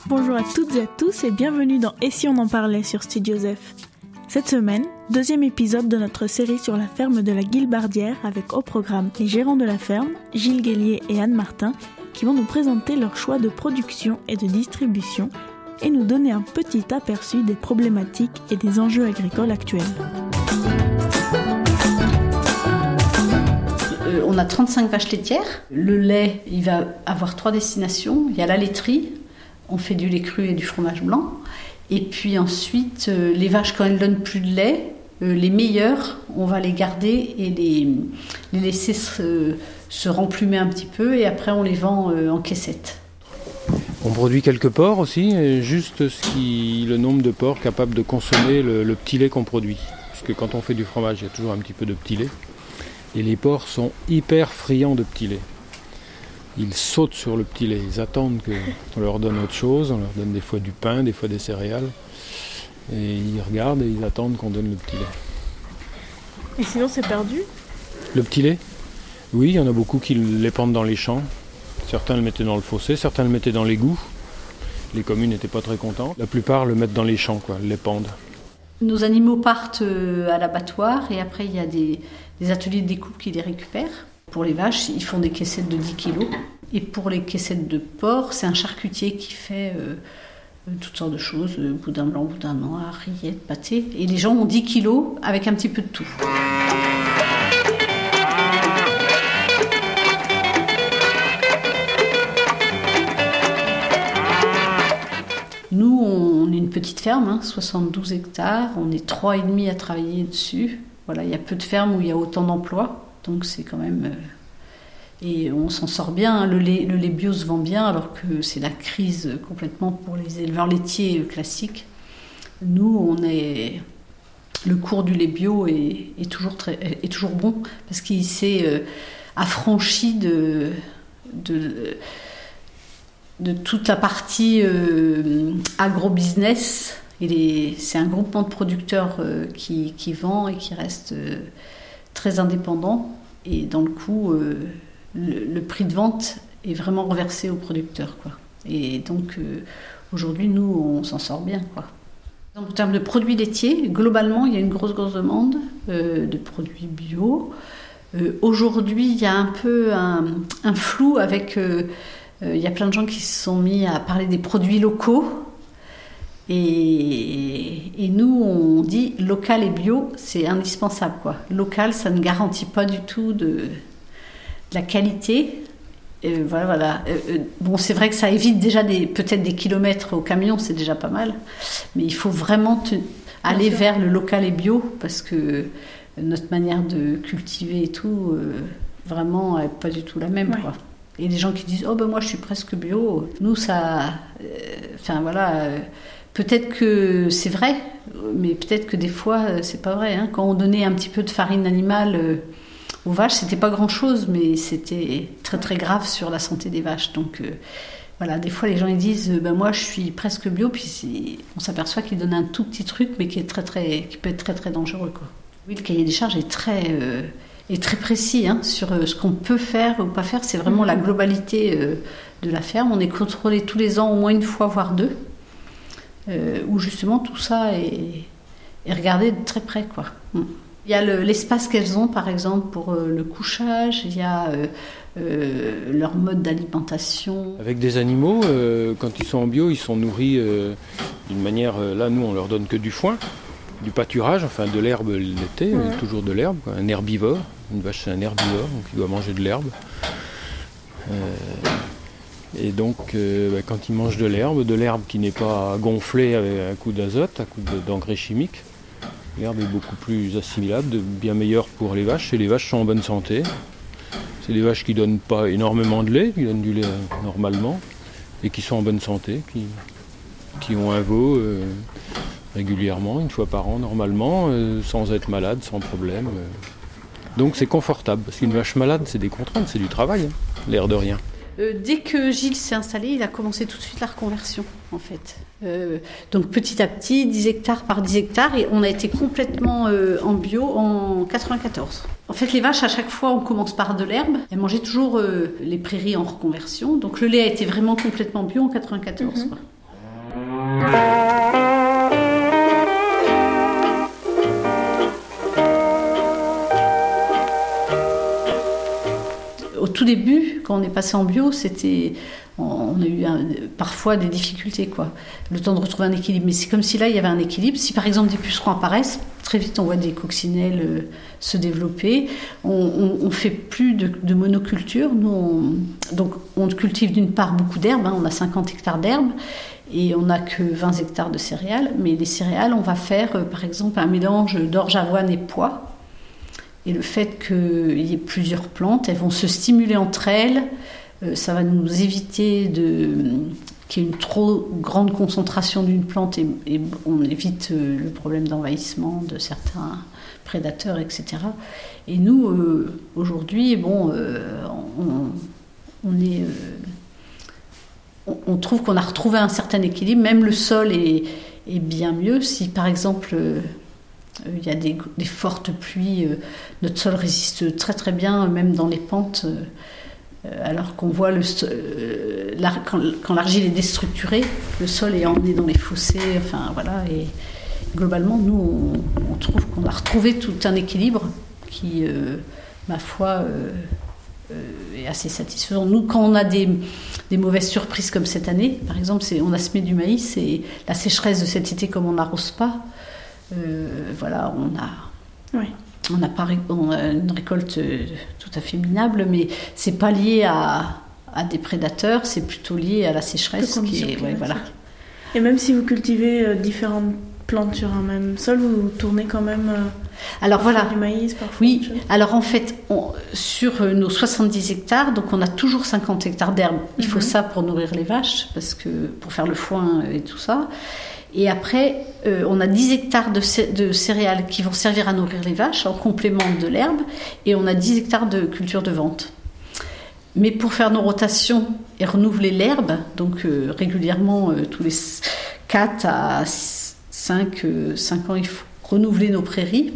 Bonjour à toutes et à tous et bienvenue dans Et si on en parlait sur Studio Zef. Cette semaine, deuxième épisode de notre série sur la ferme de la Guilbardière avec au programme les gérants de la ferme, Gilles Guellier et Anne Martin, qui vont nous présenter leurs choix de production et de distribution et nous donner un petit aperçu des problématiques et des enjeux agricoles actuels. On a 35 vaches laitières. Le lait, il va avoir 3 destinations. Il y a la laiterie, on fait du lait cru et du fromage blanc. Et puis ensuite, les vaches, quand elles donnent plus de lait, les meilleures, on va les garder et les laisser se remplumer un petit peu. Et après, on les vend en caissettes. On produit quelques porcs aussi, juste le nombre de porcs capables de consommer le petit lait qu'on produit. Parce que quand on fait du fromage, il y a toujours un petit peu de petit lait. Et les porcs sont hyper friands de petit lait. Ils sautent sur le petit lait, ils attendent qu'on leur donne autre chose, on leur donne des fois du pain, des fois des céréales. Et ils regardent et ils attendent qu'on donne le petit lait. Et sinon c'est perdu ? Le petit lait ? Oui, il y en a beaucoup qui l'épandent dans les champs. Certains le mettaient dans le fossé, certains le mettaient dans l'égout. Les communes n'étaient pas très contentes. La plupart le mettent dans les champs, l'épandent. Nos animaux partent à l'abattoir et après il y a des ateliers de découpe qui les récupèrent. Pour les vaches, ils font des caissettes de 10 kg. Et pour les caissettes de porc, c'est un charcutier qui fait toutes sortes de choses, boudin blanc, boudin noir, rillettes, pâté. Et les gens ont 10 kg avec un petit peu de tout. Nous, on est une petite ferme, 72 hectares. On est 3,5 à travailler dessus. Voilà, il y a peu de fermes où il y a autant d'emplois. Donc c'est quand même... Et on s'en sort bien. Le lait bio se vend bien alors que c'est la crise complètement pour les éleveurs laitiers classiques. Nous, le cours du lait bio est toujours bon parce qu'il s'est affranchi de toute la partie agro-business. C'est un groupement de producteurs qui vend et qui reste très indépendant. Et dans le coup, le prix de vente est vraiment reversé aux producteurs, Et donc, aujourd'hui, nous, on s'en sort bien, En termes de produits laitiers, globalement, il y a une grosse demande de produits bio. Aujourd'hui, il y a un peu un flou avec... il y a plein de gens qui se sont mis à parler des produits locaux. Et nous, on dit local et bio, c'est indispensable, Local, ça ne garantit pas du tout de la qualité. Voilà. Bon, c'est vrai que ça évite déjà peut-être des kilomètres au camion, c'est déjà pas mal. Mais il faut vraiment aller vers le local et bio parce que notre manière de cultiver et tout, vraiment, n'est pas du tout la même, Et les gens qui disent « Oh, moi, je suis presque bio », nous, ça... peut-être que c'est vrai, mais peut-être que des fois, c'est pas vrai. Quand on donnait un petit peu de farine animale aux vaches, c'était pas grand-chose, mais c'était très très grave sur la santé des vaches. Donc des fois les gens ils disent moi je suis presque bio, puis on s'aperçoit qu'ils donnent un tout petit truc, mais qui peut être très très dangereux, Oui, le cahier des charges est très précis sur ce qu'on peut faire ou pas faire. C'est vraiment la globalité de la ferme. On est contrôlé tous les ans au moins une fois, voire deux. Où justement tout ça est regardé de très près, Il y a l'espace qu'elles ont, par exemple, pour le couchage, il y a leur mode d'alimentation. Avec des animaux, quand ils sont en bio, ils sont nourris d'une manière... là, nous, on leur donne que du foin, du pâturage, enfin de l'herbe l'été, toujours de l'herbe, un herbivore. Une vache, c'est un herbivore, donc il doit manger de l'herbe. Et donc, quand ils mangent de l'herbe qui n'est pas gonflée avec un coup d'azote, un coup d'engrais chimique, l'herbe est beaucoup plus assimilable, bien meilleure pour les vaches, et les vaches sont en bonne santé. C'est des vaches qui ne donnent pas énormément de lait, qui donnent du lait normalement, et qui sont en bonne santé, qui ont un veau régulièrement, une fois par an normalement, sans être malade, sans problème. Donc c'est confortable, parce qu'une vache malade, c'est des contraintes, c'est du travail, l'air de rien. Dès que Gilles s'est installé, il a commencé tout de suite la reconversion, en fait. Donc petit à petit, 10 hectares par 10 hectares, et on a été complètement en bio en 94. En fait, les vaches, à chaque fois, on commence par de l'herbe. Elles mangeaient toujours les prairies en reconversion. Donc le lait a été vraiment complètement bio en 94. Au tout début, quand on est passé en bio, on a eu parfois des difficultés, quoi. Le temps de retrouver un équilibre. Mais c'est comme si là, il y avait un équilibre. Si par exemple des pucerons apparaissent, très vite on voit des coccinelles se développer. On fait plus de monoculture. Donc on cultive d'une part beaucoup d'herbes. On a 50 hectares d'herbes et on n'a que 20 hectares de céréales. Mais les céréales, on va faire par exemple un mélange d'orge, avoine et pois. Et le fait qu'il y ait plusieurs plantes, elles vont se stimuler entre elles. Ça va nous éviter qu'il y ait une trop grande concentration d'une plante et on évite le problème d'envahissement de certains prédateurs, etc. Et nous, aujourd'hui, on trouve qu'on a retrouvé un certain équilibre. Même le sol est bien mieux. Si, par exemple, il y a des fortes pluies, notre sol résiste très très bien, même dans les pentes. Alors qu'on voit quand l'argile est déstructurée, le sol est emmené dans les fossés, enfin voilà. Et globalement, nous, on trouve qu'on a retrouvé tout un équilibre qui, ma foi, est assez satisfaisant. Nous, quand on a des mauvaises surprises comme cette année, par exemple, on a semé du maïs et la sécheresse de cet été, comme on n'arrose pas, voilà, on a une récolte tout à fait minable, mais c'est pas lié à des prédateurs, c'est plutôt lié à la sécheresse voilà. Et même si vous cultivez différentes plantes sur un même sol, vous tournez quand même alors voilà du maïs parfois. Oui, alors en fait, sur nos 70 hectares, donc on a toujours 50 hectares d'herbe. Il faut ça pour nourrir les vaches, parce que pour faire le foin et tout ça. Et après, on a 10 hectares de céréales qui vont servir à nourrir les vaches en complément de l'herbe. Et on a 10 hectares de culture de vente. Mais pour faire nos rotations et renouveler l'herbe, donc régulièrement, tous les 4 à 5 ans, il faut renouveler nos prairies.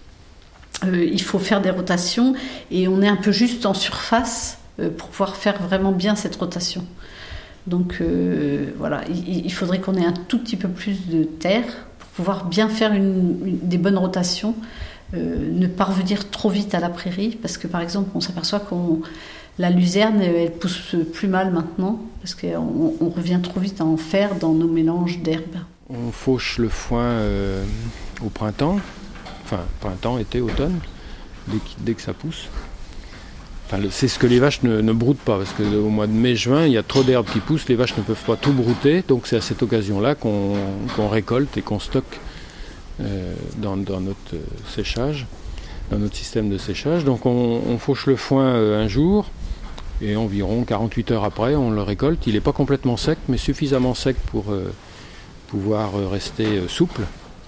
Il faut faire des rotations et on est un peu juste en surface pour pouvoir faire vraiment bien cette rotation. Donc voilà, il faudrait qu'on ait un tout petit peu plus de terre pour pouvoir bien faire des bonnes rotations, ne pas revenir trop vite à la prairie, parce que par exemple on s'aperçoit que la luzerne elle pousse plus mal maintenant, parce qu'on revient trop vite à en faire dans nos mélanges d'herbes. On fauche le foin au printemps, été, automne, dès que ça pousse. C'est ce que les vaches ne broutent pas, parce qu'au mois de mai-juin, il y a trop d'herbes qui poussent, les vaches ne peuvent pas tout brouter, donc c'est à cette occasion-là qu'on récolte et qu'on stocke dans notre séchage, dans notre système de séchage. Donc on fauche le foin un jour, et environ 48 heures après, on le récolte. Il n'est pas complètement sec, mais suffisamment sec pour pouvoir rester souple.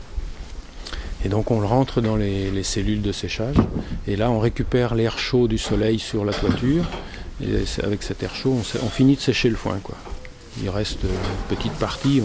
Et donc on le rentre dans les cellules de séchage. Et là on récupère l'air chaud du soleil sur la toiture. Et avec cet air chaud, on finit de sécher le foin, quoi. Il reste une petite partie,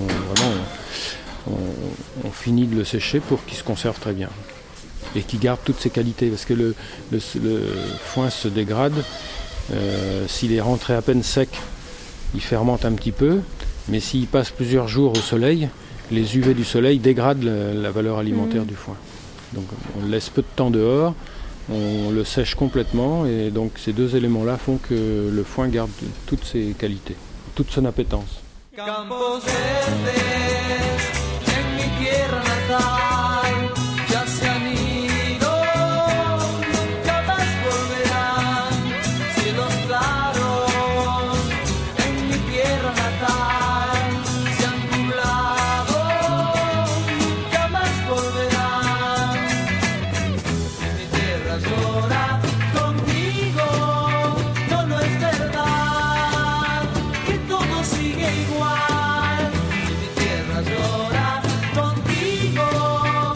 on finit de le sécher pour qu'il se conserve très bien. Et qu'il garde toutes ses qualités. Parce que le foin se dégrade. S'il est rentré à peine sec, il fermente un petit peu. Mais s'il passe plusieurs jours au soleil, les UV du soleil dégradent la valeur alimentaire du foin. Donc on le laisse peu de temps dehors, on le sèche complètement, et donc ces deux éléments-là font que le foin garde toutes ses qualités, toute son appétence. Campos verdes, en mi tierra natal, ya se han ido, jamás volverán, cielos claros, en mi tierra natal, se han nublado, jamás volverán. Mi tierra llora contigo, no es verdad que todo sigue igual. Mi tierra llora contigo,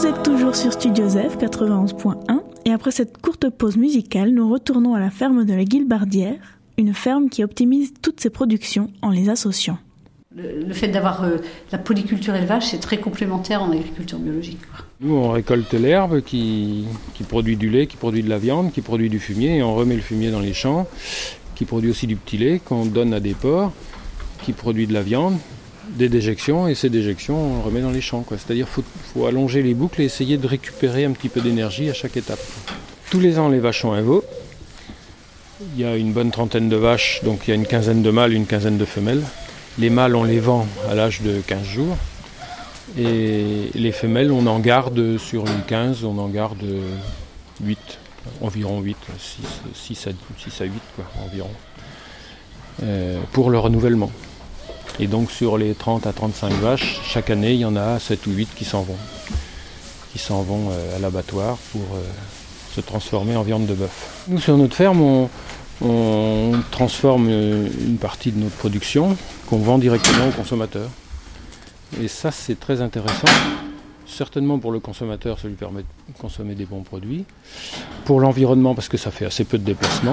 êtes toujours sur Studio Zef 91.1 et après cette courte pause musicale, nous retournons à la ferme de la Guilbardière, une ferme qui optimise toutes ses productions en les associant. Le fait d'avoir la polyculture élevage, c'est très complémentaire en agriculture biologique. Nous, on récolte l'herbe qui produit du lait, qui produit de la viande, qui produit du fumier, et on remet le fumier dans les champs, qui produit aussi du petit lait qu'on donne à des porcs, qui produit de la viande, des déjections, et ces déjections, on le remet dans les champs. C'est-à-dire qu'il faut allonger les boucles et essayer de récupérer un petit peu d'énergie à chaque étape. Tous les ans, les vaches ont un veau. Il y a une bonne trentaine de vaches, donc il y a une quinzaine de mâles, une quinzaine de femelles. Les mâles, on les vend à l'âge de 15 jours. Et les femelles, on en garde sur les 15, on en garde 8, environ 8, 6 à 8 quoi, environ, pour le renouvellement. Et donc sur les 30 à 35 vaches, chaque année, il y en a 7 ou 8 qui s'en vont à l'abattoir pour se transformer en viande de bœuf. Nous, sur notre ferme, on transforme une partie de notre production qu'on vend directement aux consommateurs. Et ça, c'est très intéressant. Certainement pour le consommateur, ça lui permet de consommer des bons produits. Pour l'environnement, parce que ça fait assez peu de déplacements.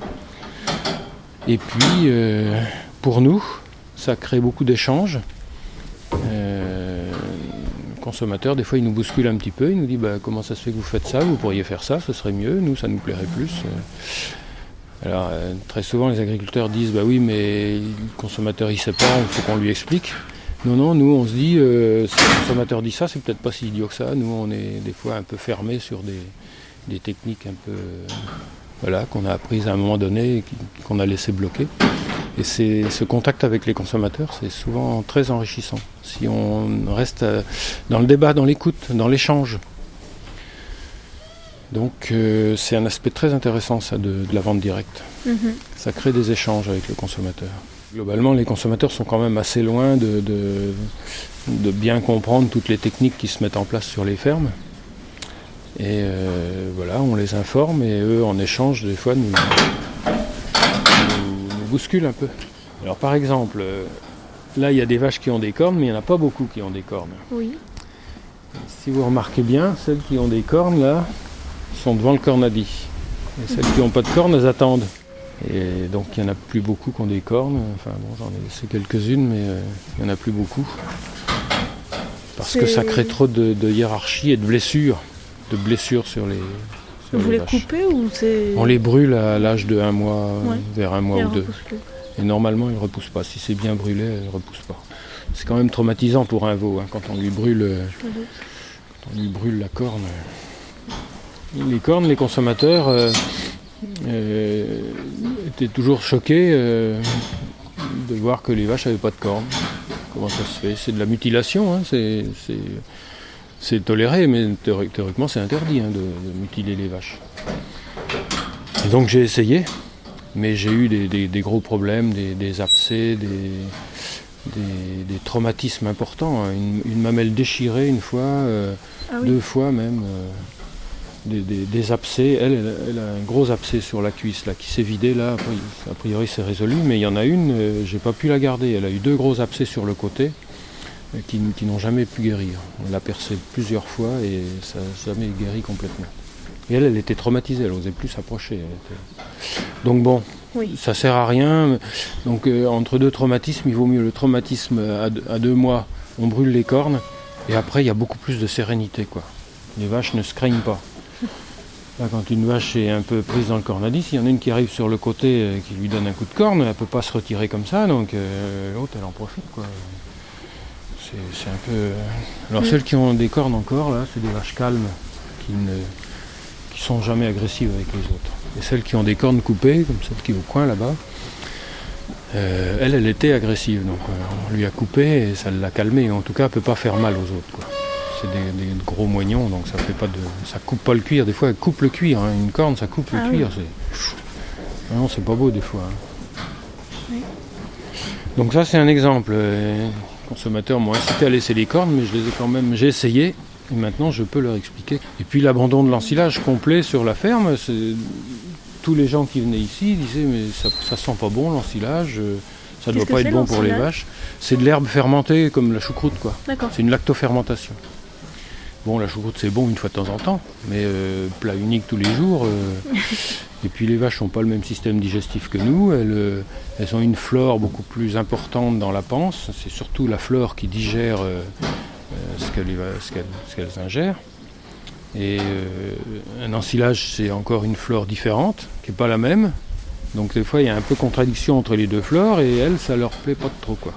Et puis, pour nous, ça crée beaucoup d'échanges. Le consommateur, des fois, il nous bouscule un petit peu. Il nous dit comment ça se fait que vous faites ça ? Vous pourriez faire ça, ce serait mieux. Nous, ça nous plairait plus. Alors, très souvent, les agriculteurs disent oui, mais le consommateur, il ne sait pas, il faut qu'on lui explique. Non, nous, on se dit, si le consommateur dit ça, c'est peut-être pas si idiot que ça. Nous, on est des fois un peu fermés sur des techniques un peu, qu'on a apprises à un moment donné et qu'on a laissé bloquer. Et ce contact avec les consommateurs, c'est souvent très enrichissant. Si on reste dans le débat, dans l'écoute, dans l'échange. Donc c'est un aspect très intéressant ça de la vente directe. Ça crée des échanges avec le consommateur. Globalement, les consommateurs sont quand même assez loin de bien comprendre toutes les techniques qui se mettent en place sur les fermes. Et on les informe et eux, en échange, des fois, nous bousculent un peu. Alors par exemple, là, il y a des vaches qui ont des cornes, mais il n'y en a pas beaucoup qui ont des cornes. Oui. Si vous remarquez bien, celles qui ont des cornes, là, sont devant le cornadi. Et celles qui n'ont pas de cornes, elles attendent. Et donc il n'y en a plus beaucoup qui ont des cornes. Enfin bon, j'en ai laissé quelques-unes, mais il n'y en a plus beaucoup. Parce que ça crée trop de hiérarchie et de blessures. Sur les Vous les les coupez ou c'est... On les brûle à l'âge de 1 mois, vers 1 mois ou 2. Et normalement, ils ne repoussent pas. Si c'est bien brûlé, ils ne repoussent pas. C'est quand même traumatisant pour un veau, quand on lui brûle, la corne. Les cornes, les consommateurs étaient toujours choqués de voir que les vaches n'avaient pas de cornes. Comment ça se fait ? C'est de la mutilation, c'est toléré, mais théoriquement c'est interdit de mutiler les vaches. Et donc j'ai essayé, mais j'ai eu des gros problèmes, des abcès, des traumatismes importants. Une mamelle déchirée une fois, 2 fois même. Des abcès. Elle a un gros abcès sur la cuisse là, qui s'est vidé là. A priori c'est résolu, mais il y en a une, j'ai pas pu la garder. Elle a eu 2 gros abcès sur le côté qui n'ont jamais pu guérir. On l'a percée plusieurs fois et ça n'a jamais guéri complètement. Et elle était traumatisée, elle n'osait plus s'approcher. Donc bon, ça sert à rien. Donc entre 2 traumatismes, il vaut mieux le traumatisme à 2 mois, on brûle les cornes, et après il y a beaucoup plus de sérénité, quoi. Les vaches ne se craignent pas. Là, quand une vache est un peu prise dans le cornadi, s'il y en a une qui arrive sur le côté qui lui donne un coup de corne, elle ne peut pas se retirer comme ça, donc l'autre elle en profite, quoi. C'est un peu... Alors celles qui ont des cornes encore, là, c'est des vaches calmes qui sont jamais agressives avec les autres. Et celles qui ont des cornes coupées, comme celle qui est au coin là-bas, elle était agressive, donc on lui a coupé et ça l'a calmée. En tout cas, elle ne peut pas faire mal aux autres, quoi. C'est des gros moignons, donc ça coupe pas le cuir. Des fois, elle coupe le cuir. Une corne, ça coupe le cuir. Non, c'est pas beau des fois. Oui. Donc ça, c'est un exemple. Les consommateurs m'ont incité à laisser les cornes, mais j'ai essayé. Et maintenant, je peux leur expliquer. Et puis l'abandon de l'ensilage complet sur la ferme, tous les gens qui venaient ici disaient mais ça sent pas bon l'ensilage. Ça ne doit pas être bon pour les vaches. C'est de l'herbe fermentée comme la choucroute, quoi. D'accord. C'est une lactofermentation. Bon, la choucroute c'est bon une fois de temps en temps, mais plat unique tous les jours. Et puis les vaches n'ont pas le même système digestif que nous, elles ont une flore beaucoup plus importante dans la panse, c'est surtout la flore qui digère ce qu'elles ingèrent. Et un ensilage c'est encore une flore différente, qui n'est pas la même. Donc des fois il y a un peu contradiction entre les deux flores et elles ça leur plaît pas trop quoi.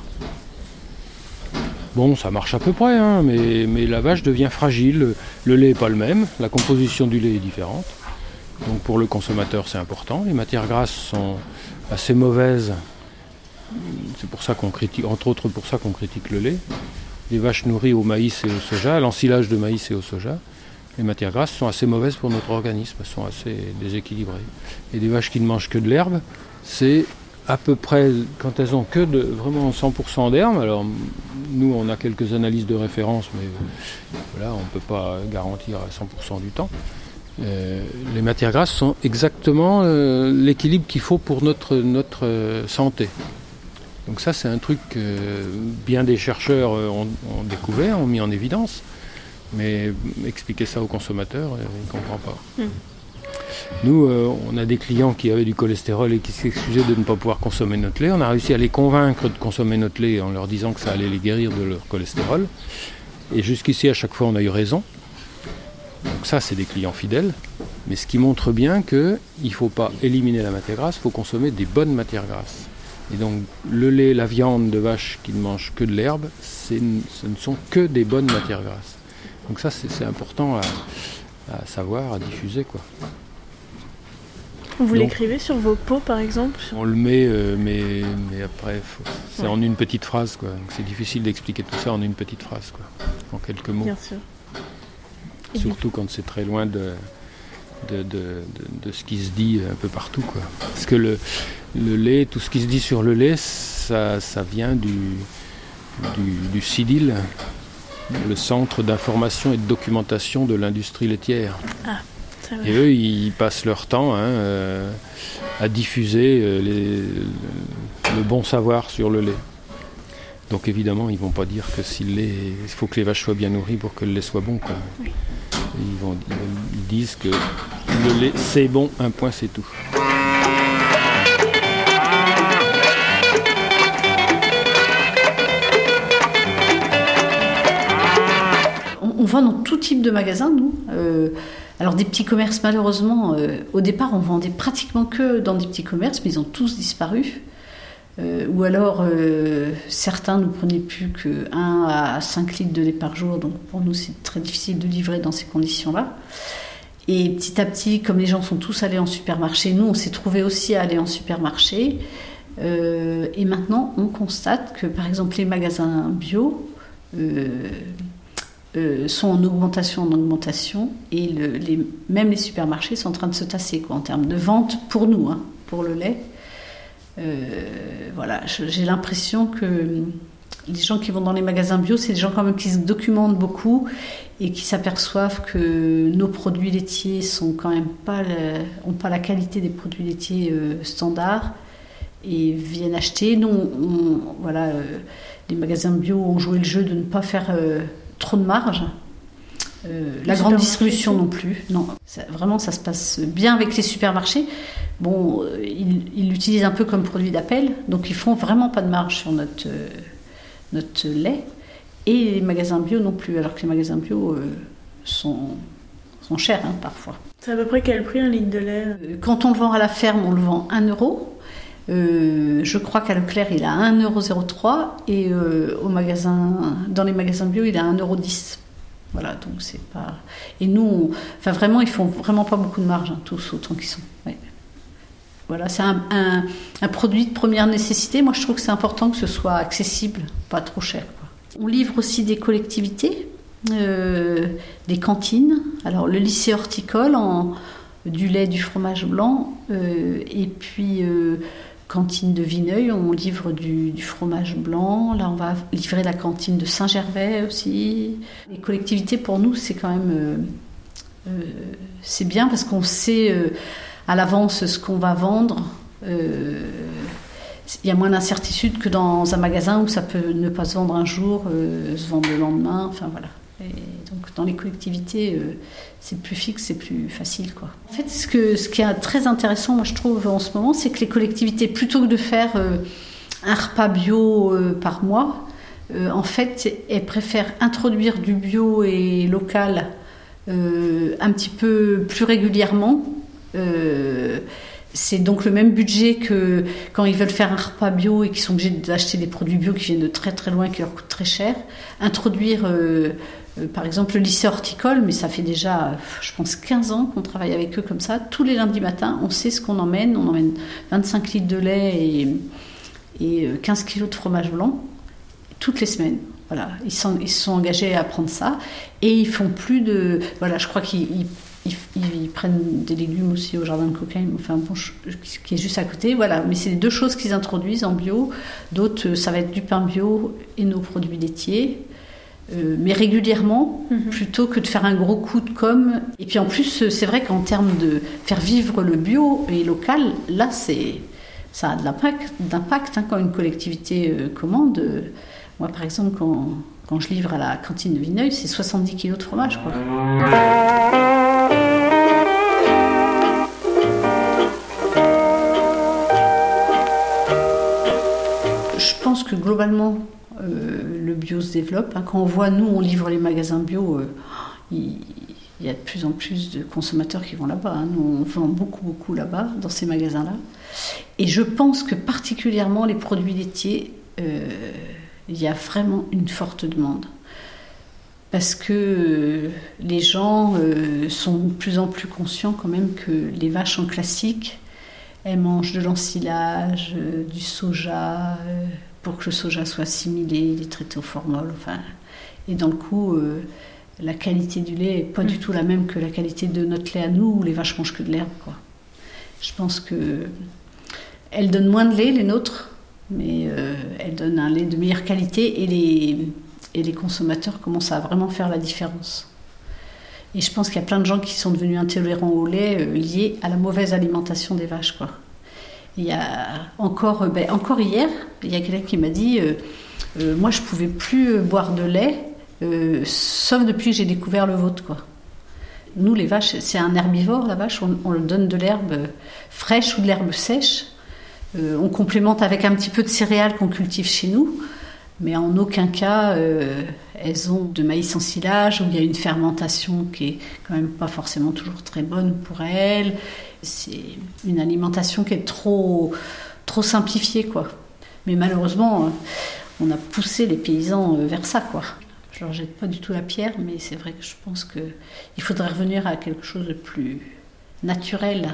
Bon, ça marche à peu près, hein, mais la vache devient fragile, le lait n'est pas le même, la composition du lait est différente. Donc pour le consommateur c'est important, les matières grasses sont assez mauvaises, c'est pour ça qu'on critique, entre autres pour ça qu'on critique le lait. Les vaches nourries au maïs et au soja, à l'ensilage de maïs et au soja, les matières grasses sont assez mauvaises pour notre organisme, elles sont assez déséquilibrées. Et des vaches qui ne mangent que de l'herbe, c'est à peu près, quand elles ont que vraiment 100% d'herbe, alors nous on a quelques analyses de référence, mais voilà, on ne peut pas garantir à 100% du temps. Les matières grasses sont exactement l'équilibre qu'il faut pour notre santé. Donc ça c'est un truc que bien des chercheurs ont découvert, ont mis en évidence, mais expliquer ça aux consommateurs, ils ne comprennent pas. Nous, on a des clients qui avaient du cholestérol et qui s'excusaient de ne pas pouvoir consommer notre lait. On a réussi à les convaincre de consommer notre lait en leur disant que ça allait les guérir de leur cholestérol. Et jusqu'ici, à chaque fois, on a eu raison. Donc ça, c'est des clients fidèles. Mais ce qui montre bien qu'il ne faut pas éliminer la matière grasse, il faut consommer des bonnes matières grasses. Et donc, le lait, la viande de vache qui ne mange que de l'herbe, ce ne sont que des bonnes matières grasses. Donc ça, c'est important à savoir, à diffuser, quoi. Vous l'écrivez sur vos pots par exemple? On le met, mais après, c'est en une petite phrase, quoi. Donc c'est difficile d'expliquer tout ça en une petite phrase, quoi, en quelques mots. Bien sûr. Surtout quand c'est très loin de ce qui se dit un peu partout, quoi. Parce que le lait, tout ce qui se dit sur le lait, ça vient du CIDIL, le Centre d'information et de documentation de l'industrie laitière. Ah. Et eux, ils passent leur temps à diffuser le bon savoir sur le lait. Donc évidemment, ils ne vont pas dire que il faut que les vaches soient bien nourries pour que le lait soit bon, quoi. Oui. Ils disent que le lait, c'est bon, un point, c'est tout. On vend dans tout type de magasins, nous. Alors des petits commerces, malheureusement, au départ, on vendait pratiquement que dans des petits commerces, mais ils ont tous disparu. Ou alors, certains ne prenaient plus que 1 à 5 litres de lait par jour, donc pour nous, c'est très difficile de livrer dans ces conditions-là. Et petit à petit, comme les gens sont tous allés en supermarché, nous, on s'est trouvés aussi à aller en supermarché. Et maintenant, on constate que, par exemple, les magasins bio sont en augmentation, et même les supermarchés sont en train de se tasser, quoi, en termes de vente pour nous, hein, pour le lait. Voilà, j'ai l'impression que les gens qui vont dans les magasins bio, c'est des gens quand même qui se documentent beaucoup et qui s'aperçoivent que nos produits laitiers sont quand même ont pas la qualité des produits laitiers standards, et viennent acheter. Nous, les magasins bio ont joué le jeu de ne pas faire trop de marge. La grande distribution non plus. Non, vraiment, ça se passe bien avec les supermarchés. Bon, ils l'utilisent un peu comme produit d'appel, donc ils font vraiment pas de marge sur notre lait. Et les magasins bio non plus, alors que les magasins bio sont chers, hein, parfois. C'est à peu près quel prix un litre de lait? Quand on le vend à la ferme, on le vend 1 euro. Je crois qu'à Leclerc, il a 1,03 €, et dans les magasins bio, il a 1,10 €. Voilà, donc c'est pas. Et nous, vraiment, ils font vraiment pas beaucoup de marge, hein, tous autant qu'ils sont. Ouais. Voilà, c'est un produit de première nécessité. Moi, je trouve que c'est important que ce soit accessible, pas trop cher, quoi. On livre aussi des collectivités, des cantines. Alors, le lycée horticole, du lait, du fromage blanc, et puis cantine de Vineuil, on livre du fromage blanc. Là, on va livrer la cantine de Saint-Gervais aussi. Les collectivités, pour nous, c'est quand même c'est bien, parce qu'on sait à l'avance ce qu'on va vendre. Il y a moins d'incertitude que dans un magasin où ça peut ne pas se vendre un jour, se vendre le lendemain. Enfin voilà. Et donc dans les collectivités, c'est plus fixe, c'est plus facile, quoi. En fait, ce qui est très intéressant, moi je trouve en ce moment, c'est que les collectivités, plutôt que de faire un repas bio par mois, en fait, elles préfèrent introduire du bio et local un petit peu plus régulièrement. C'est donc le même budget que quand ils veulent faire un repas bio et qu'ils sont obligés d'acheter des produits bio qui viennent de très très loin, qui leur coûtent très cher. Introduire, par exemple, le lycée horticole, mais ça fait déjà, je pense, 15 ans qu'on travaille avec eux comme ça. Tous les lundis matins, on sait ce qu'on emmène. On emmène 25 litres de lait et 15 kilos de fromage blanc toutes les semaines. Voilà, ils se sont engagés à prendre ça et ils font plus de... Voilà, je crois qu'ils prennent des légumes aussi au jardin de Coquin, enfin bon, qui est juste à côté. Voilà, mais c'est les deux choses qu'ils introduisent en bio. D'autres, ça va être du pain bio et nos produits laitiers. Mais régulièrement, plutôt que de faire un gros coup de com'. Et puis en plus, c'est vrai qu'en termes de faire vivre le bio et local, là, ça a de l'impact hein, quand une collectivité commande. Moi, par exemple, quand je livre à la cantine de Vineuil, c'est 70 kilos de fromage, quoi. Je pense que globalement, le bio se développe. Quand on voit, nous, on livre les magasins bio, il y a de plus en plus de consommateurs qui vont là-bas. Nous, on vend beaucoup là-bas, dans ces magasins-là. Et je pense que particulièrement les produits laitiers, il y a vraiment une forte demande. Parce que les gens sont de plus en plus conscients quand même que les vaches en classique, elles mangent de l'ensilage, du soja, pour que le soja soit assimilé, il est traité au formol. Enfin, et dans le coup, la qualité du lait n'est pas du tout la même que la qualité de notre lait à nous, où les vaches mangent que de l'herbe, quoi. Je pense qu'elles donnent moins de lait, les nôtres, mais elles donnent un lait de meilleure qualité et les consommateurs commencent à vraiment faire la différence. Et je pense qu'il y a plein de gens qui sont devenus intolérants au lait liés à la mauvaise alimentation des vaches, quoi. Il y a encore hier, il y a quelqu'un qui m'a dit moi je pouvais plus boire de lait sauf depuis que j'ai découvert le vôtre, quoi. Nous les vaches, c'est un herbivore, la vache, on leur donne de l'herbe fraîche ou de l'herbe sèche. On complémente avec un petit peu de céréales qu'on cultive chez nous, mais en aucun cas elles ont de maïs en silage où il y a une fermentation qui est quand même pas forcément toujours très bonne pour elles. C'est une alimentation qui est trop simplifiée, quoi. Mais malheureusement, on a poussé les paysans vers ça, quoi. Je leur jette pas du tout la pierre, mais c'est vrai que je pense qu'il faudrait revenir à quelque chose de plus naturel.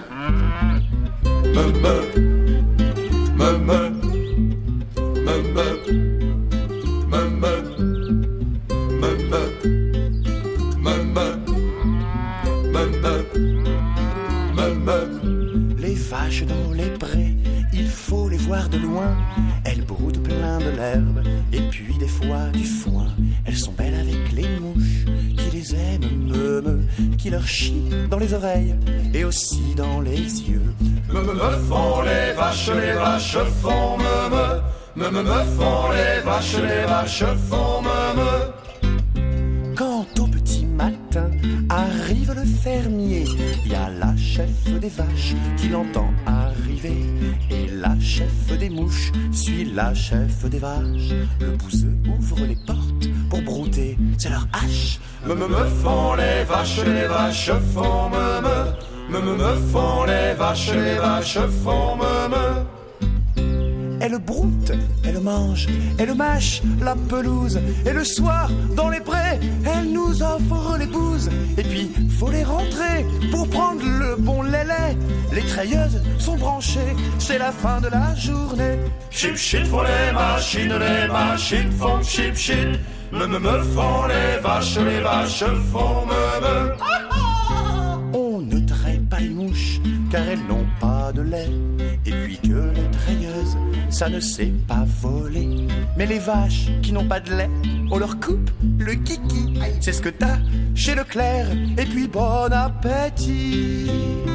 Les vaches dans les prés, il faut les voir de loin. Elles broutent plein de l'herbe et puis des fois du foin. Elles sont belles avec les mouches qui les aiment, qui leur chient dans les oreilles et aussi dans les yeux. Me font les vaches font me font les vaches font me. Quand au petit matin arrive le fermier, il y a la chef des vaches qui l'entend arriver. Et la chef des mouches suit la chef des vaches. Le bouseux ouvre les portes pour brouter, c'est leur hache. Me font les vaches font me font les vaches font me. Elle broute, elle mange, elle mâche la pelouse. Et le soir, dans les prés, elle nous offre les bouses. Et puis, faut les rentrer pour prendre le bon lait. Les treilleuses sont branchées, c'est la fin de la journée. Chip chip font les machines font chip chip. Me font les vaches font me. On ne traite pas les mouches, car elles n'ont pas de lait. Et puis que les treilleuses, ça ne sait pas voler. Mais les vaches qui n'ont pas de lait, on leur coupe le kiki. C'est ce que t'as chez Leclerc. Et puis bon appétit.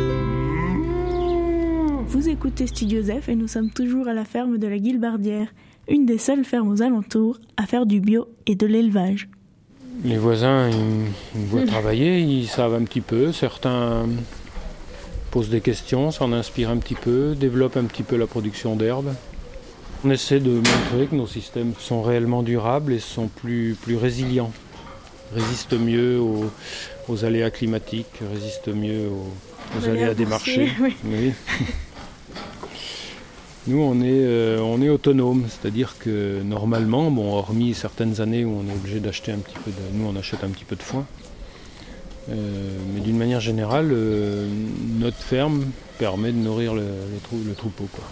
Vous écoutez Studio Zef et nous sommes toujours à la ferme de la Guilbardière, une des seules fermes aux alentours à faire du bio et de l'élevage. Les voisins, ils me voient travailler, ils savent un petit peu. Certains posent des questions, s'en inspirent un petit peu, développent un petit peu la production d'herbes. On essaie de montrer que nos systèmes sont réellement durables et sont plus résilients, résistent mieux aux aléas climatiques, résistent mieux aux aléas des marchés. Oui. Oui. Nous, on est autonome, c'est-à-dire que normalement, hormis certaines années où on est obligé d'acheter un petit peu nous on achète un petit peu de foin, mais d'une manière générale, notre ferme permet de nourrir le troupeau, quoi.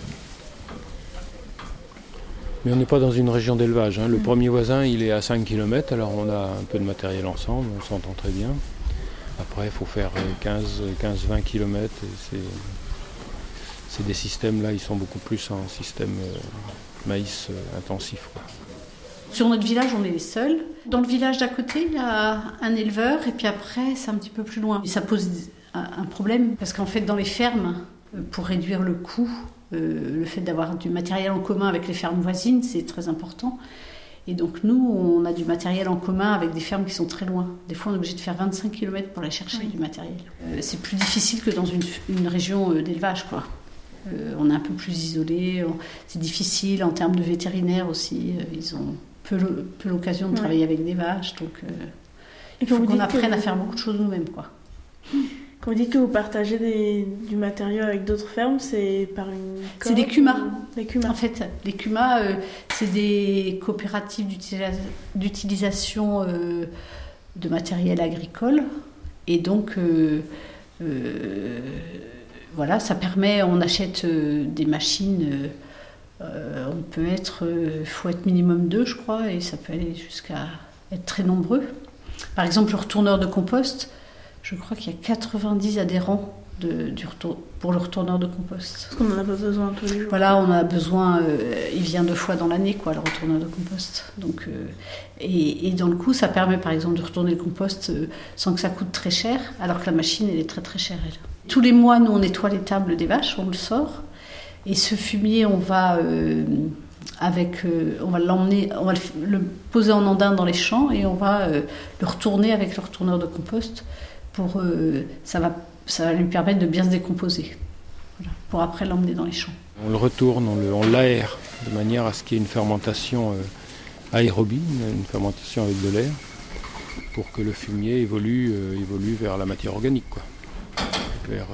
Mais on n'est pas dans une région d'élevage, hein. Le premier voisin, il est à 5 km, alors on a un peu de matériel ensemble, on s'entend très bien. Après, il faut faire 15-20 km, et c'est des systèmes, là, ils sont beaucoup plus en système maïs intensif, quoi. Sur notre village, on est les seuls. Dans le village d'à côté, il y a un éleveur, et puis après, c'est un petit peu plus loin. Et ça pose un problème, parce qu'en fait, dans les fermes, pour réduire le coût, le fait d'avoir du matériel en commun avec les fermes voisines, c'est très important. Et donc nous, on a du matériel en commun avec des fermes qui sont très loin. Des fois, on est obligé de faire 25 km pour aller chercher du matériel. C'est plus difficile que dans une région d'élevage, quoi. On est un peu plus isolé, c'est difficile en termes de vétérinaires aussi. Ils ont peu l'occasion de travailler avec des vaches, donc il faut qu'on apprenne à faire beaucoup de choses nous-mêmes, quoi. Quand vous dites que vous partagez du matériau avec d'autres fermes, c'est par une coop? C'est des CUMA. Des CUMA. En fait, les CUMA, c'est des coopératives d'utilisation de matériel agricole. Et donc, voilà, ça permet, on achète des machines, faut être minimum 2, je crois, et ça peut aller jusqu'à être très nombreux. Par exemple, le retourneur de compost, je crois qu'il y a 90 adhérents pour le retourneur de compost. Parce qu'on n'en a pas besoin tous les jours. Voilà, on a besoin, il vient 2 fois dans l'année, quoi, le retourneur de compost. Donc, et dans le coup, ça permet par exemple de retourner le compost sans que ça coûte très cher, alors que la machine, elle est très très chère, elle. Tous les mois, nous, on nettoie l'étable des vaches, on le sort. Et ce fumier, on va l'emmener, on va le poser en andin dans les champs et on va le retourner avec le retourneur de compost. Ça va lui permettre de bien se décomposer, voilà, pour après l'emmener dans les champs. On le retourne, on l'aère de manière à ce qu'il y ait une fermentation aérobie, une fermentation avec de l'air, pour que le fumier évolue vers la matière organique, quoi, vers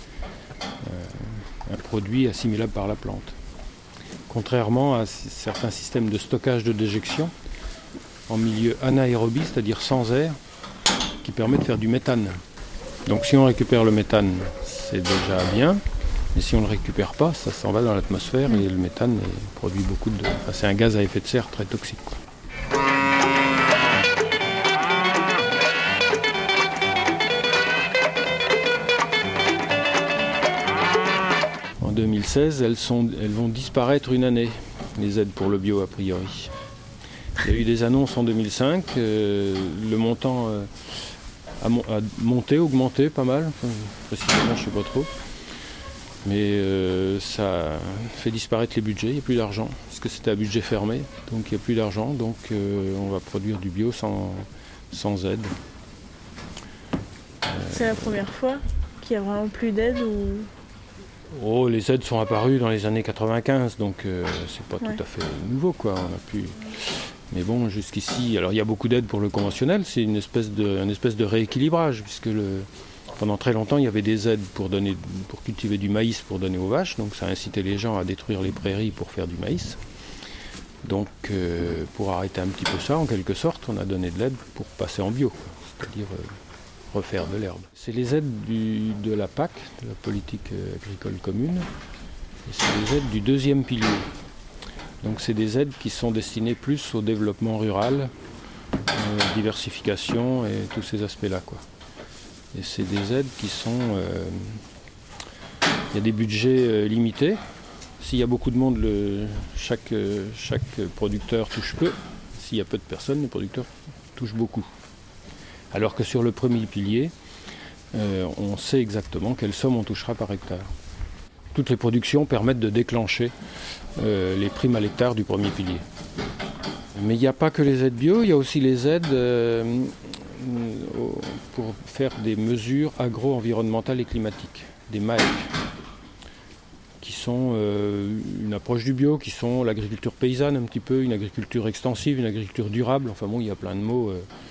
un produit assimilable par la plante. Contrairement à certains systèmes de stockage de déjection en milieu anaérobie, c'est-à-dire sans air, qui permet de faire du méthane. Donc si on récupère le méthane, c'est déjà bien, mais si on ne le récupère pas, ça s'en va dans l'atmosphère et le méthane produit c'est un gaz à effet de serre très toxique, quoi. En 2016, elles vont disparaître une année, les aides pour le bio a priori. Il y a eu des annonces en 2005, le montant a augmenté pas mal, précisément je ne sais pas trop, mais ça fait disparaître les budgets, il n'y a plus d'argent, parce que c'était un budget fermé, donc il n'y a plus d'argent, donc on va produire du bio sans aide. C'est la première fois qu'il n'y a vraiment plus d'aide ou... les aides sont apparues dans les années 95, donc c'est pas tout à fait nouveau, quoi. On a pu... Mais bon, jusqu'ici, alors il y a beaucoup d'aides pour le conventionnel, c'est une espèce de rééquilibrage, puisque pendant très longtemps, il y avait des aides pour cultiver du maïs pour donner aux vaches, donc ça incitait les gens à détruire les prairies pour faire du maïs. Donc pour arrêter un petit peu ça, en quelque sorte, on a donné de l'aide pour passer en bio, quoi. C'est-à-dire refaire de l'herbe. C'est les aides de la PAC, de la politique agricole commune, et c'est les aides du deuxième pilier. Donc c'est des aides qui sont destinées plus au développement rural, diversification et tous ces aspects-là, quoi. Et c'est des aides qui sont... il y a des budgets limités. S'il y a beaucoup de monde, chaque producteur touche peu. S'il y a peu de personnes, les producteurs touchent beaucoup. Alors que sur le premier pilier, on sait exactement quelle somme on touchera par hectare. Toutes les productions permettent de déclencher les primes à l'hectare du premier pilier. Mais il n'y a pas que les aides bio, il y a aussi les aides pour faire des mesures agro-environnementales et climatiques, des MAEC, qui sont une approche du bio, qui sont l'agriculture paysanne un petit peu, une agriculture extensive, une agriculture durable, enfin bon, il y a plein de mots.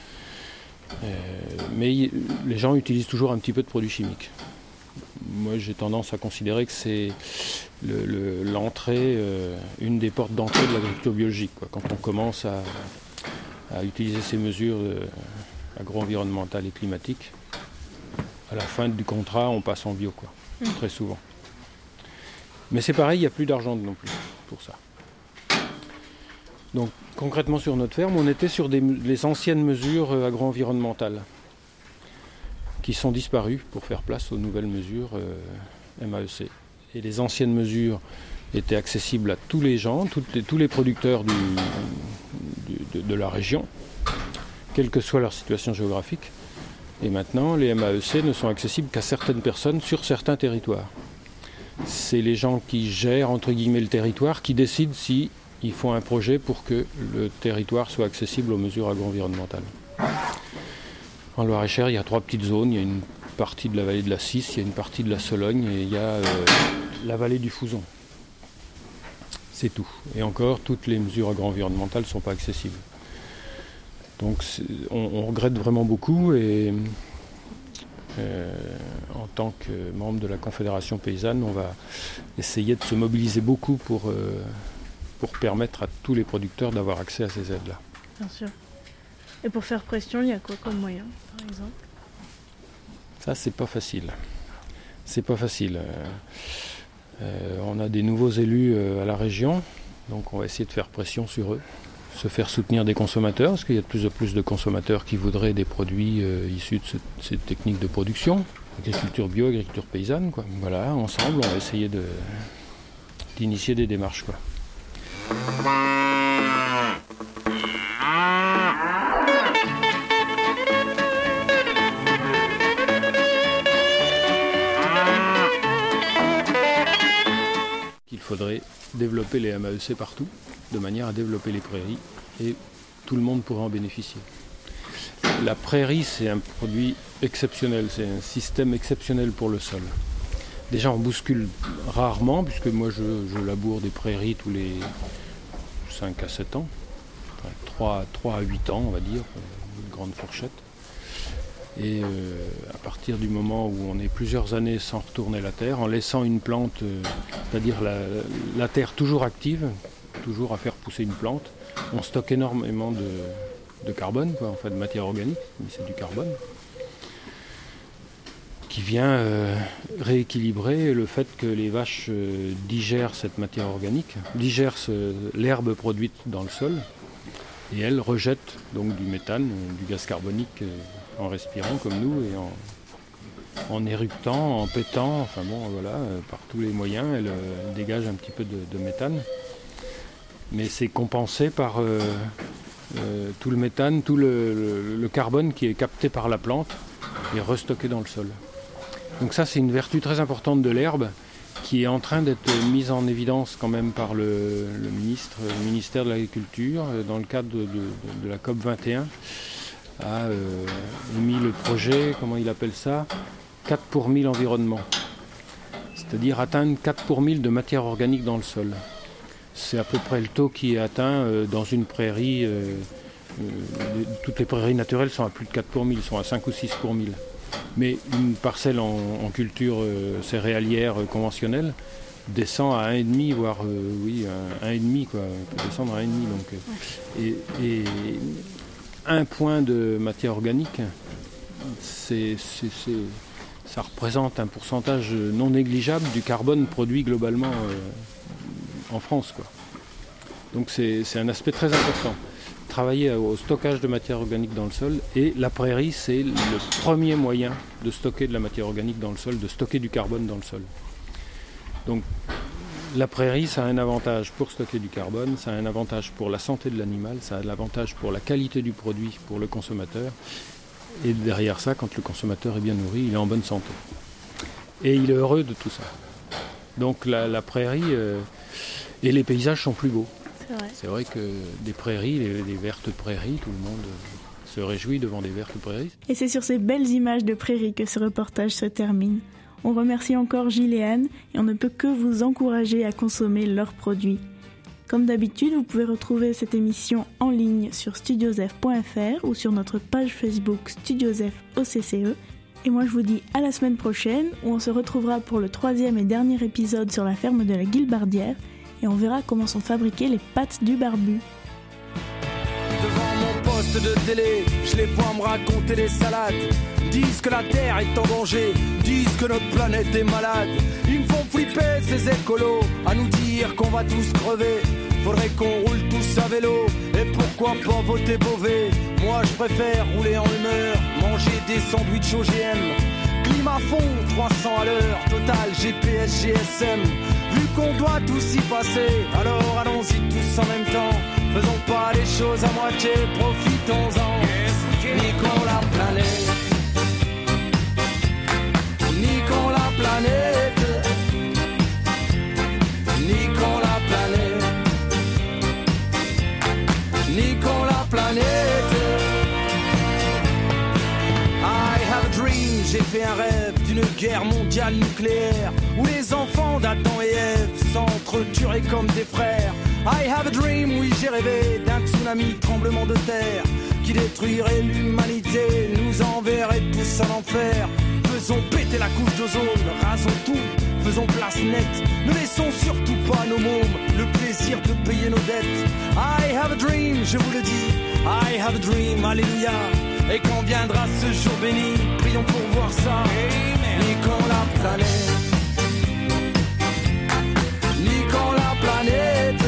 Mais les gens utilisent toujours un petit peu de produits chimiques. Moi, j'ai tendance à considérer que c'est l'entrée, une des portes d'entrée de l'agriculture biologique, quoi. Quand on commence à utiliser ces mesures agro-environnementales et climatiques, à la fin du contrat, on passe en bio, quoi, très souvent. Mais c'est pareil, il n'y a plus d'argent non plus pour ça. Donc concrètement sur notre ferme, on était sur les anciennes mesures agro-environnementales qui sont disparues pour faire place aux nouvelles mesures MAEC. Et les anciennes mesures étaient accessibles à tous les gens, tous les producteurs de la région, quelle que soit leur situation géographique. Et maintenant, les MAEC ne sont accessibles qu'à certaines personnes sur certains territoires. C'est les gens qui gèrent, entre guillemets, le territoire, qui décident si ils font un projet pour que le territoire soit accessible aux mesures agro-environnementales. En Loir-et-Cher, il y a 3 petites zones. Il y a une partie de la vallée de la Cisse, il y a une partie de la Sologne et il y a la vallée du Fouzon. C'est tout. Et encore, toutes les mesures agro-environnementales ne sont pas accessibles. Donc on regrette vraiment beaucoup et en tant que membre de la Confédération paysanne, on va essayer de se mobiliser beaucoup pour permettre à tous les producteurs d'avoir accès à ces aides-là. Bien sûr. Et pour faire pression, il y a quoi comme moyen, par exemple ? Ça, c'est pas facile. C'est pas facile. On a des nouveaux élus à la région, donc on va essayer de faire pression sur eux, se faire soutenir des consommateurs, parce qu'il y a de plus en plus de consommateurs qui voudraient des produits issus de ces techniques de production, agriculture bio, agriculture paysanne, quoi. Voilà, ensemble, on va essayer d'initier des démarches, quoi. Il faudrait développer les MAEC partout, de manière à développer les prairies, et tout le monde pourrait en bénéficier. La prairie, c'est un produit exceptionnel, c'est un système exceptionnel pour le sol. Déjà, on bouscule rarement, puisque moi je laboure des prairies tous les 5 à 7 ans, enfin, 3 à 8 ans, on va dire, une grande fourchette. Et à partir du moment où on est plusieurs années sans retourner la terre, en laissant une plante, c'est-à-dire la terre toujours active, toujours à faire pousser une plante, on stocke énormément de carbone, quoi, en fait, de matière organique, mais c'est du carbone, qui vient rééquilibrer le fait que les vaches digèrent cette matière organique, digèrent l'herbe produite dans le sol, et elles rejettent donc du méthane, du gaz carbonique, en respirant comme nous et en éructant, en pétant, enfin bon voilà, par tous les moyens, elle dégage un petit peu de méthane. Mais c'est compensé par tout le méthane, tout le carbone qui est capté par la plante et restocké dans le sol. Donc ça, c'est une vertu très importante de l'herbe qui est en train d'être mise en évidence quand même par le ministère de l'Agriculture dans le cadre de la COP 21. A mis le projet, comment il appelle ça, 4 pour 1000 environnement. C'est-à-dire atteindre 4 pour 1000 de matière organique dans le sol. C'est à peu près le taux qui est atteint dans une prairie. Toutes les prairies naturelles sont à plus de 4 pour 1000, sont à 5 ou 6 pour 1000. Mais une parcelle en culture céréalière conventionnelle descend à 1,5, voire 1,5, quoi, peut descendre à 1,5. Donc, et 1 point de matière organique, ça représente un pourcentage non négligeable du carbone produit globalement en France, quoi. Donc c'est un aspect très important. Travailler au stockage de matière organique dans le sol, et la prairie, c'est le premier moyen de stocker de la matière organique dans le sol, de stocker du carbone dans le sol. Donc la prairie, ça a un avantage pour stocker du carbone, ça a un avantage pour la santé de l'animal, ça a un avantage pour la qualité du produit pour le consommateur. Et derrière ça, quand le consommateur est bien nourri, il est en bonne santé. Et il est heureux de tout ça. Donc la prairie et les paysages sont plus beaux. C'est vrai que des prairies, les vertes prairies, tout le monde se réjouit devant des vertes prairies. Et c'est sur ces belles images de prairies que ce reportage se termine. On remercie encore Gilles et Anne et on ne peut que vous encourager à consommer leurs produits. Comme d'habitude, vous pouvez retrouver cette émission en ligne sur studiosf.fr ou sur notre page Facebook Studiosf OCCE. Et moi je vous dis à la semaine prochaine où on se retrouvera pour le 3e et dernier épisode sur la ferme de la Guilbardière et on verra comment sont fabriquées les pâtes du barbu. Devant mon poste de télé, je les vois me raconter des salades. Disent que la terre est en danger, disent que notre planète est malade. Ils me font flipper ces écolos, à nous dire qu'on va tous crever. Faudrait qu'on roule tous à vélo, et pourquoi pas voter Beauvais. Moi je préfère rouler en humeur, manger des sandwichs OGM. Climat fond, 300 à l'heure, total GPS, GSM. Vu qu'on doit tous y passer, alors allons-y tous en même temps. Faisons pas les choses à moitié, profitons-en. Niquons la planète, niquons la planète, niquons la planète, niquons la planète. I have a dream, j'ai fait un rêve d'une guerre mondiale nucléaire où les enfants d'Adam et Ève s'entretueraient comme des frères. I have a dream, oui j'ai rêvé d'un tsunami, tremblement de terre qui détruirait l'humanité, nous enverrait tous en enfer. Faisons péter la couche d'ozone, rasons tout, faisons place nette. Ne laissons surtout pas nos mômes le plaisir de payer nos dettes. I have a dream, je vous le dis, I have a dream, alléluia. Et quand viendra ce jour béni, prions pour voir ça. Niquons la planète, niquons la planète,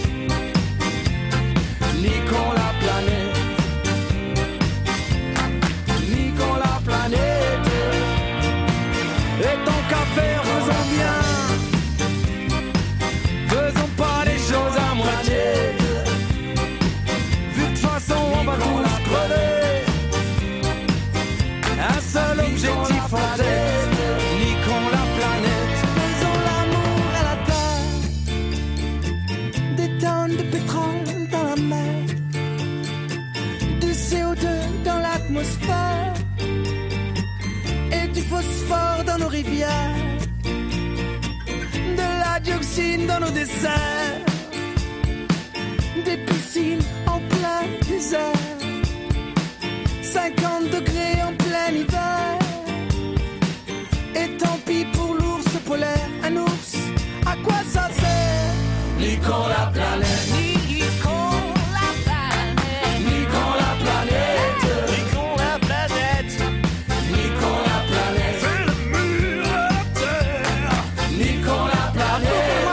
niquons la planète, niquons la planète. Et tant qu'à faire, faisons bien, faisons pas les choses à moitié. Vu de toute façon on va tous crever, un seul objectif en tête, niquons la planète. Faisons l'amour à la terre, des tonnes de pétrole dans la mer, du CO2 dans l'atmosphère et du phosphore dans nos rivières, de la dioxine dans nos déserts, des piscines en plein désert, 50 degrés en plein hiver. Et tant pis pour l'ours polaire, un ours, à quoi ça sert? Niquons la planète, Niquons la planète, niquons la planète, niquons la planète, niquons la planète, fais le mur à la terre, niquons la planète.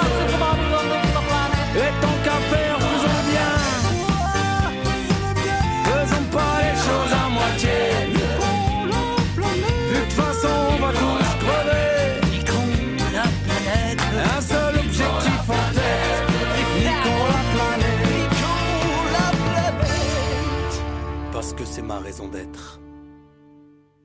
Et tant qu'à faire, faisons bien, faisons pas les choses à moitié. De toute façon, on va tous crever. niquons la planète, Un seul objectif en tête, niquons la planète. niquons la planète. Parce que c'est ma raison d'être.